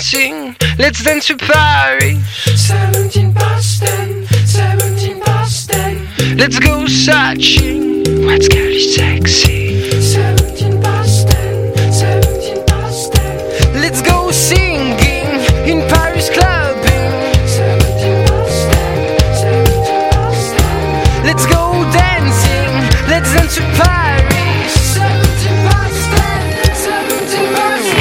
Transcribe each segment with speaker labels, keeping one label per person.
Speaker 1: dancing, let's dance to Paris.
Speaker 2: 17 Boston, 17 Boston.
Speaker 1: Let's go searching, what's girly sexy.
Speaker 2: 17 Boston, 17 Boston.
Speaker 1: Let's go singing in Paris clubbing.
Speaker 2: 17 Boston, 17 Boston.
Speaker 1: Let's go dancing, let's dance to Paris.
Speaker 2: 17 Boston, 17 Boston.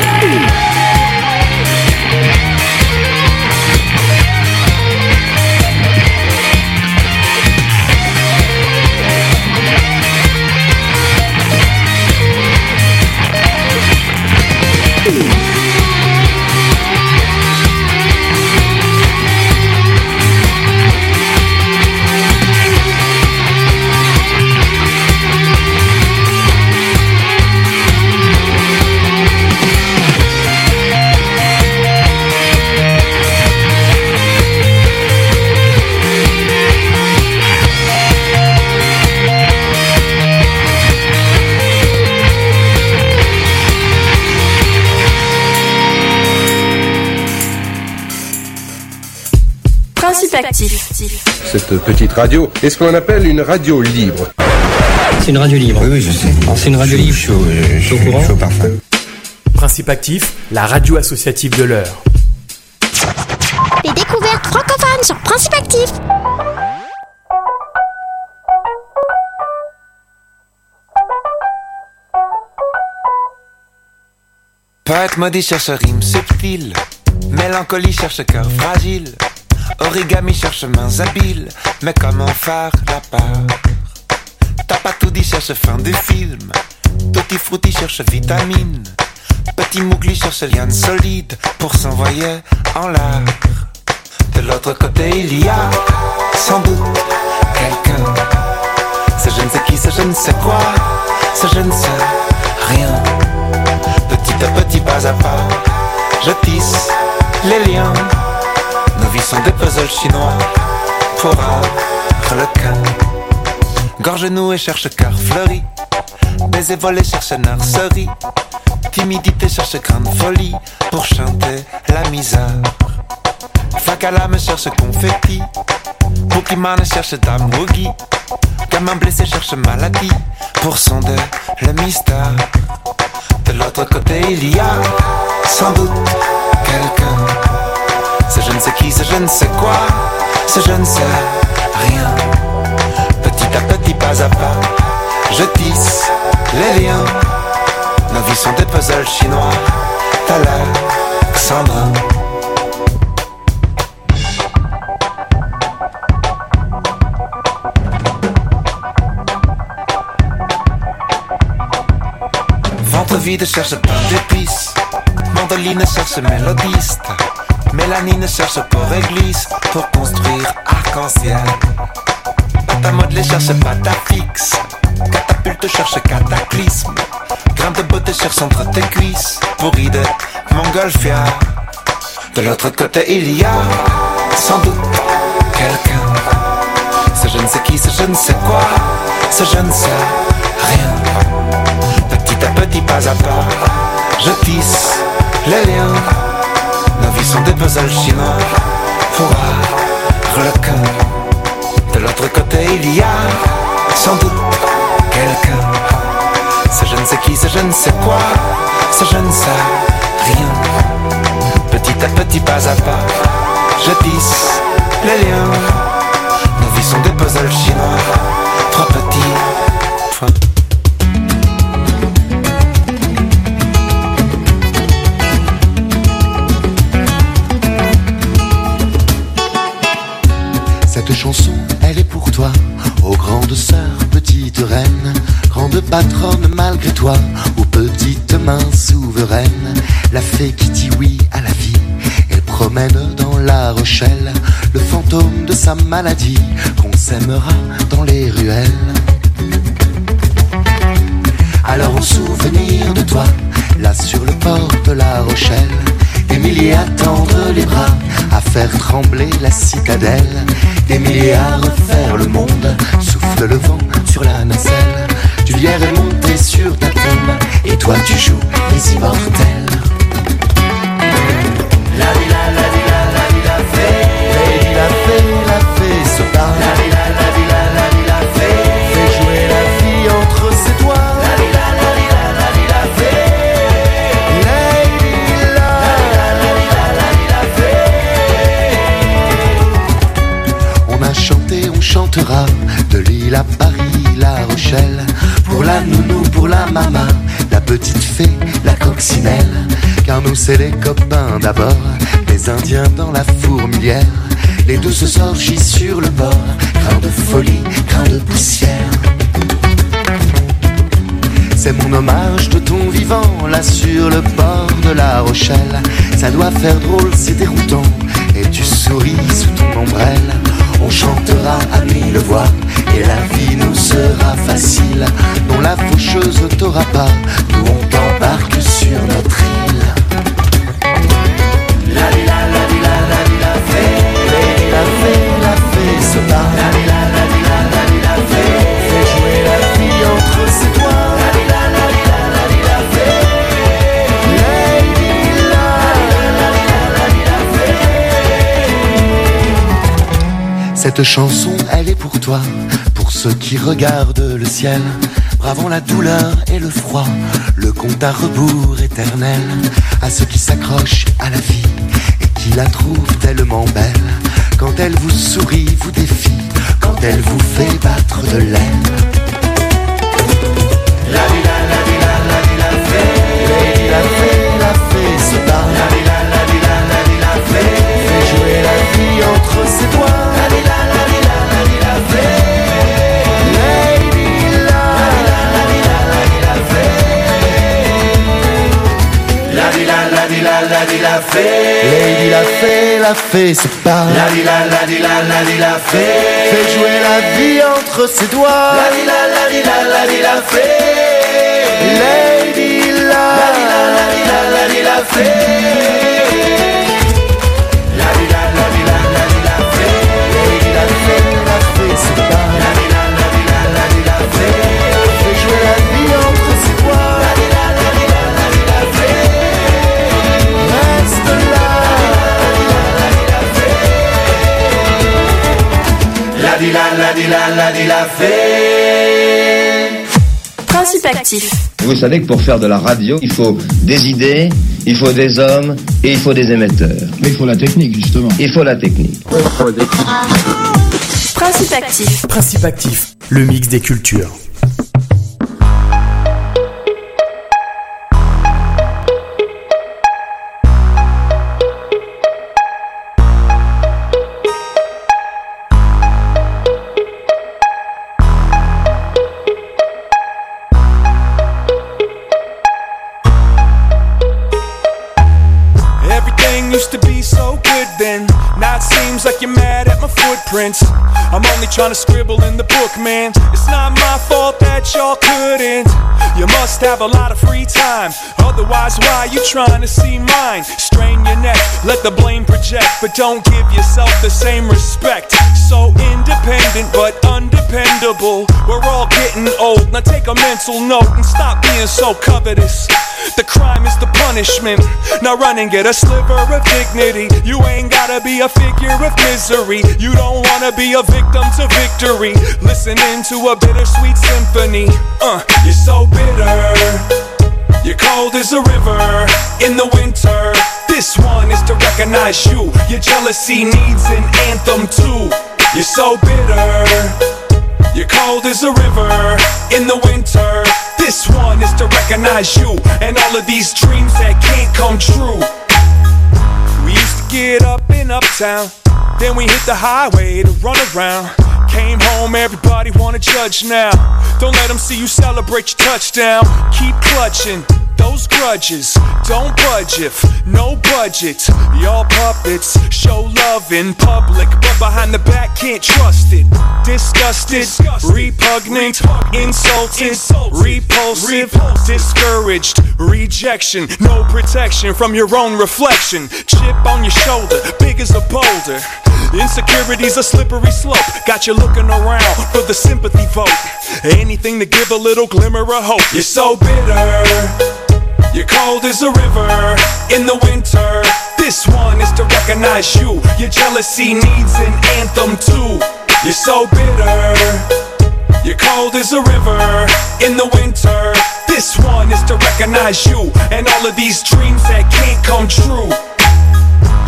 Speaker 3: Principe actif.
Speaker 4: Cette petite radio est ce qu'on appelle une radio libre.
Speaker 5: C'est une radio libre.
Speaker 6: Oui, je sais.
Speaker 5: C'est une radio libre.
Speaker 6: Je suis au courant. Parfait.
Speaker 7: Principe actif, la radio associative de l'heure.
Speaker 3: Les découvertes francophones sur Principe actif.
Speaker 8: Poète maudit cherche rime subtile, mélancolie cherche cœur fragile, origami cherche mains habiles, mais comment faire la part? T'as pas tout dit cherche fin du film, Tutti Frutti cherche vitamine, Petit Mougli cherche liane solide pour s'envoyer en l'air. De l'autre côté il y a sans doute quelqu'un, ce je ne sais qui, ce je ne sais quoi, ce je ne sais rien. Petit à petit, pas à pas, je tisse les liens. Nos vies sont des puzzles chinois pour Harlequin. Gorge nouée cherche cœur fleuri, baiser volé cherche nurserie, timidité cherche grande folie pour chanter la misère. Fac à l'âme cherche confetti, Pokémon cherche dame Woogie, gamin blessé cherche maladie pour sonder le mystère. De l'autre côté il y a sans doute quelqu'un, ce je ne sais qui, ce je ne sais quoi, ce je ne sais rien. Petit à petit, pas à pas, je tisse les liens. Nos vies sont des puzzles chinois, t'as l'Alexandrin. Ventre vide cherche pain d'épices, mandoline cherche mélodiste, mélanine cherche pour église, pour construire arc-en-ciel. Pâte à modeler cherche pâte à fixe, catapulte cherche cataclysme, grain de beauté cherche entre tes cuisses, pour idée montgolfière. De l'autre côté il y a sans doute quelqu'un, ce je ne sais qui, ce je ne sais quoi, ce je ne sais rien. Petit à petit, pas à pas, je tisse les liens. Nos vies sont des puzzles chinois pour Harlequin. De l'autre côté il y a sans doute quelqu'un, ce je ne sais qui, ce je ne sais quoi, ce je ne sais rien. Petit à petit, pas à pas, je tisse les liens. Nos vies sont des puzzles chinois, trop petits, point.
Speaker 9: Cette chanson, elle est pour toi, ô grande sœur, petite reine, grande patronne malgré toi, ô petite main souveraine, la fée qui dit oui à la vie. Elle promène dans la Rochelle le fantôme de sa maladie, qu'on s'aimera dans les ruelles. Alors en souvenir de toi, là sur le port de la Rochelle, des milliers à tendre les bras, à faire trembler la citadelle, des milliers à refaire le monde, souffle le vent sur la nacelle, du lierre est monté sur ta tombe, et toi tu joues les immortels. c'est les copains d'abord, les Indiens dans la fourmilière, les douces orgies sur le bord, grains de folie, grains de poussière. C'est mon hommage de ton vivant, là sur le bord de la Rochelle. Ça doit faire drôle, c'est déroutant, et tu souris sous ton ombrelle. On chantera à mille voix, et la vie nous sera facile. Non, la faucheuse t'aura pas, nous on t'embarque sur notre île. La di la la di la la di la fée, la fée se bat. La di la la di la la di la fée, fait jouer la vie entre ses doigts. La di la la di la la di la fée, Lady la la di la la di la fée. Cette chanson, elle est pour toi, pour ceux qui regardent le ciel, bravant la douleur et le froid, le compte à rebours éternel, à ceux qui s'accrochent à la vie et qui la trouvent tellement belle. Quand elle vous sourit, vous défie, quand elle vous fait battre de l'aile. La di la la di la la di la fée, la fée se bat. La di la la di la la di la fée, fait jouer la vie entre ses doigts. La di la la di la la di la fée, Lady la la di la la di la fée. La di la la di la la di la fée, Lady la fée se bat. La di la la di la la di la fée, fait jouer la vie entre ses doigts. La di la la di la la di la fée, Lady la di la la di la la di la fée. La di la la di la la di la fée, Lady la fée se bat. La di la la di la la di la fée, fait jouer la vie entre ses doigts. La di la la di la la di la fée, reste là. La di la la di la la di la fée.
Speaker 3: Principe actif.
Speaker 5: Vous savez que pour faire de la radio, il faut des idées, il faut des hommes et il faut des émetteurs.
Speaker 6: Mais il faut la technique, justement.
Speaker 5: Il faut la technique.
Speaker 3: Principe actif.
Speaker 7: Principe actif, le mix des cultures.
Speaker 10: Like you're mad at my footprints. I'm only trying to scribble in the book, man. It's not my fault that y'all couldn't. You must have a lot of free time, otherwise why you trying to see mine? Strain your neck, let the blame project, but don't give yourself the same respect. So independent but undependable. We're all getting old, now take a mental note and stop being so covetous. The crime is the punishment. Now run and get a sliver of dignity. You ain't gotta be a figure of misery. You don't wanna be a victim to victory. Listening to a bittersweet symphony. You're so bitter. You're cold as a river in the winter. This one is to recognize you. Your jealousy needs an anthem too. You're so bitter. You're cold as a river in the winter. This one is to recognize you and all of these dreams that can't come true. We used to get up in Uptown, then we hit the highway to run around. Came home, everybody wanna judge now. Don't let them see you celebrate your touchdown. Keep clutching those grudges, don't budge if no budget. Y'all puppets show love in public, but behind the back can't trust it. Disgusted, repugnant, insulted, repulsive, discouraged, rejection, no protection from your own reflection. Chip on your shoulder, big as a boulder. Insecurity's a slippery slope, got you looking around for the sympathy vote. Anything to give a little glimmer of hope. You're so bitter. You're cold as a river in the winter. This one is to recognize you. Your jealousy needs an anthem too. You're so bitter. You're cold as a river in the winter. This one is to recognize you and all of these dreams that can't come true. Treat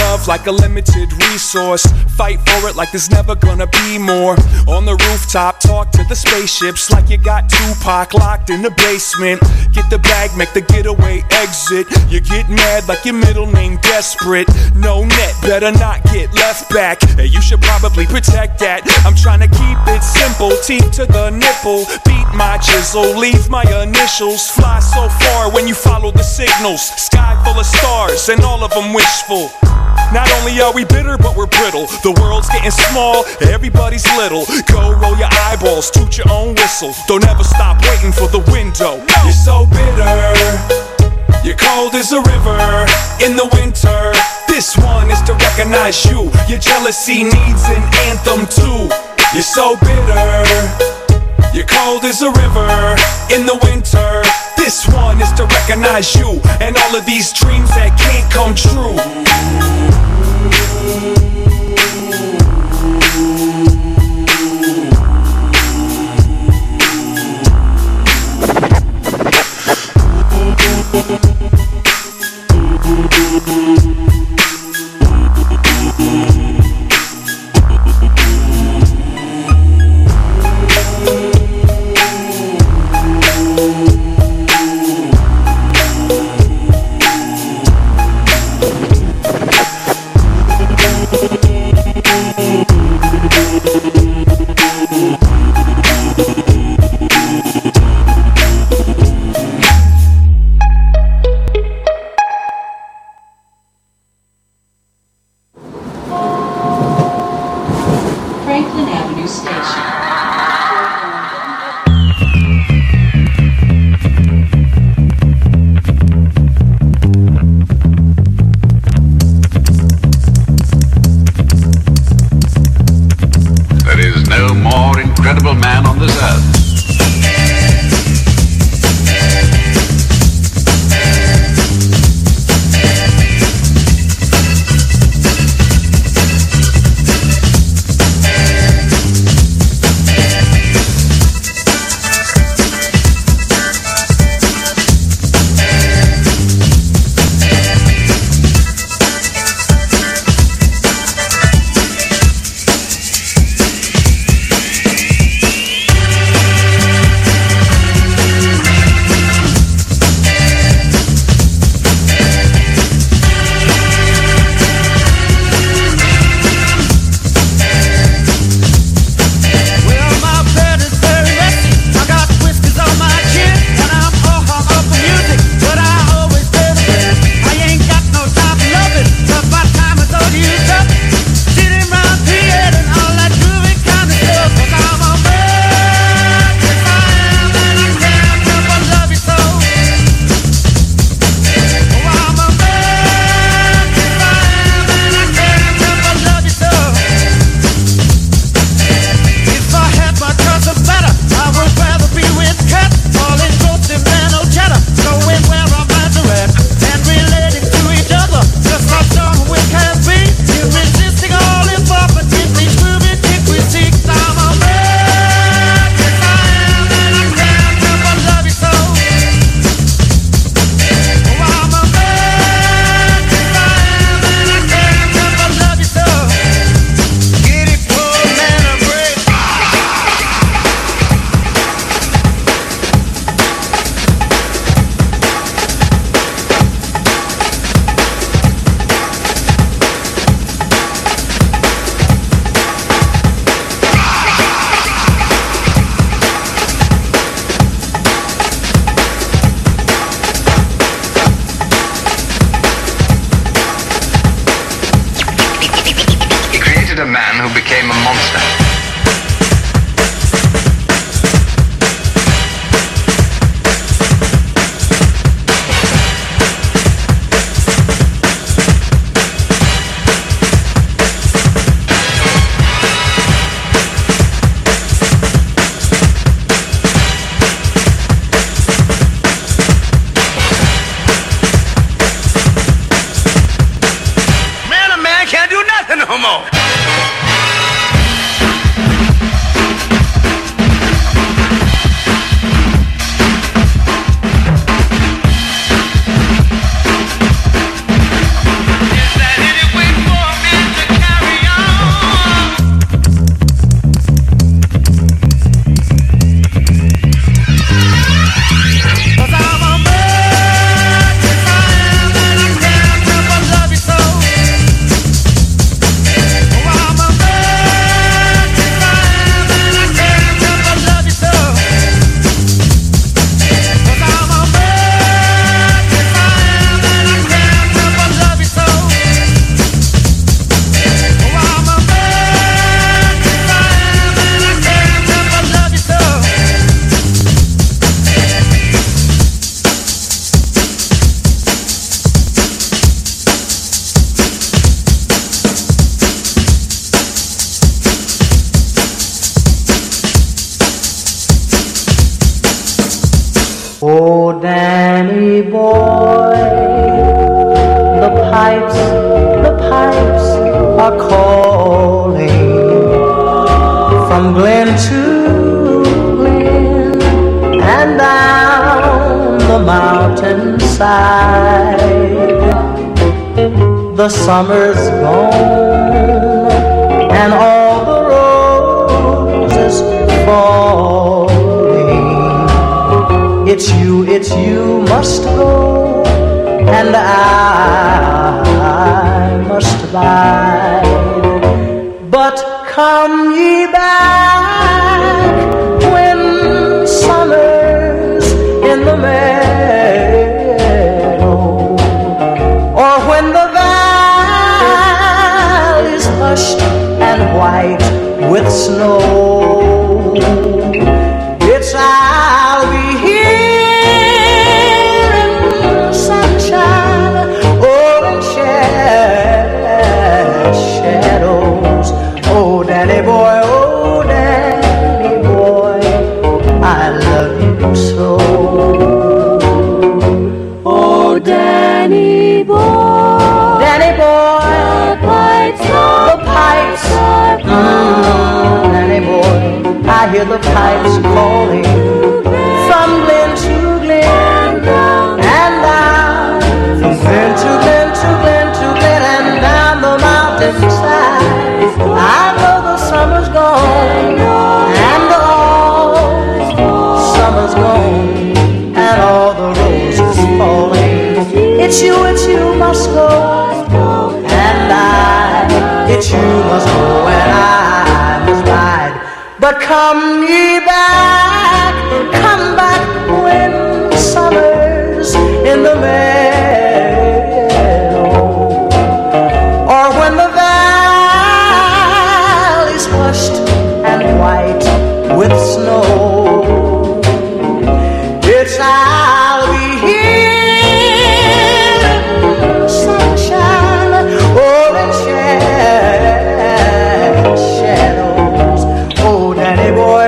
Speaker 10: love like a limited resource. Fight for it like there's never gonna be more. On the rooftop, talk to the spaceships like you got Tupac locked in the basement. Get the bag, make the getaway exit. You get mad like your middle name desperate. No net, better not get left back. Hey, you should probably protect that. I'm trying to keep it simple, teeth to the nipple. Beat my chisel, leave my initials. Fly so far when you follow the signals. Sky full of stars and all of them wishful. Not only are we bitter, but we're brittle. The world's getting small, everybody's little. Go roll your eyeballs, toot your own whistle. Don't ever stop waiting for the window. You're so bitter, you're cold as a river in the winter. This one is to recognize you. Your jealousy needs an anthem too. You're so bitter, you're cold as a river in the winter. This one is to recognize you and all of these dreams that can't come true.
Speaker 6: Oh, Danny boy, the pipes are calling from glen to glen and down the mountainside. The summer's gone and all the roses falling. It's you must go, and I must bide. But come ye back when summer's in the meadow, or when the valley's hushed and white with snow. It's I'll be here in the sunshine, or in shadows. Oh, Danny boy, I love you so. Oh, Danny boy, the pipes, Danny boy, I hear the pipes calling from glen to glen and down, from glen to glen to glen to glen and down the mountainside. I know the summer's gone and all summer's gone and all the roses falling. It's you must go, and it's you must go and I must ride. But come ye back, come back when summer's in the meadow, or when the valley's hushed and white with snow. It's I'll be here in sunshine, or in shadows. Oh, Danny boy,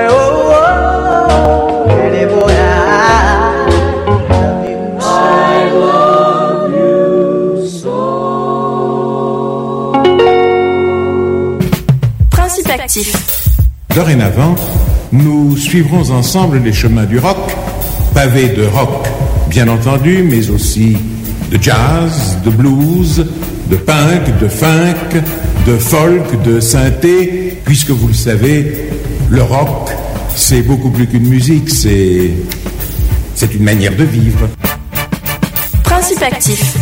Speaker 6: Danny boy, I love you so.
Speaker 11: Principe actif.
Speaker 12: Dorénavant, nous suivrons ensemble les chemins du rock, pavés de rock, bien entendu, mais aussi de jazz, de blues, de punk, de funk, de folk, de synthé, puisque vous le savez, le rock, c'est beaucoup plus qu'une musique, c'est une manière de vivre.
Speaker 11: Principe actif.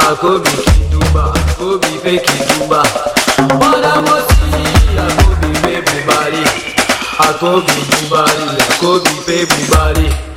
Speaker 13: Akobi Kiduba, Akobi Fake Kiduba. Badamosi, Akobi Baby Body. Akobi Dubari, Akobi Baby Body.